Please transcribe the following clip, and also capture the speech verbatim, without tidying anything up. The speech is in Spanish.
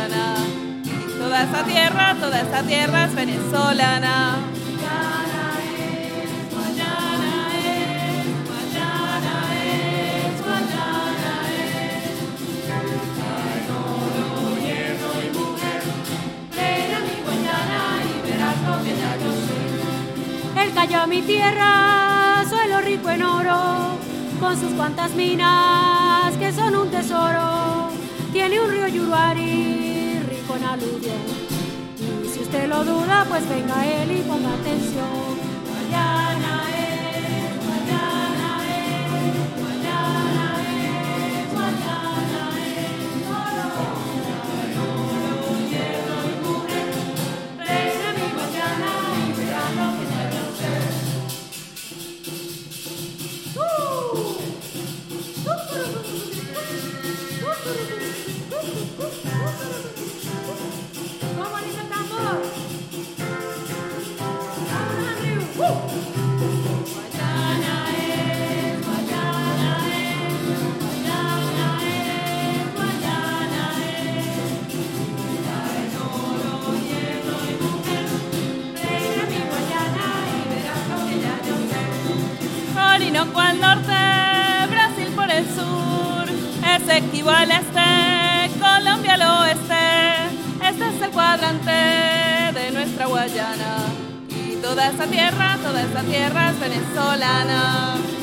Guayana. Y toda esa tierra, toda esa tierra es venezolana. Guayana es, Guayana es, Guayana es, Guayana es. Ay, oro, hierro y mujer, ven a mi Guayana y verás lo que ya yo sé. El Callao, mi tierra, suelo rico en oro, con sus cuantas minas que son un tesoro. Tiene un río Yuruari, rico en aluvión. Y si usted lo duda, pues venga él y ponga atención. Guayana es, Guayana es, Guayana es, Guayana es. Oro, oro, hierro y mujer, ven a mi Guayana y verá lo que ya yo sé. ¿Cómo dice el tambor? Guayana es, Guayana es, Guayana es, Guayana es. En oro, hierro y mujer, ven a mi Guayana y verás lo que ya yo sé. Orinoco al norte, Brasil por el sur, Esequibo al este, Colombia al oeste. Este es el cuadrante de nuestra Guayana. Y toda esa tierra, toda esa tierra es venezolana.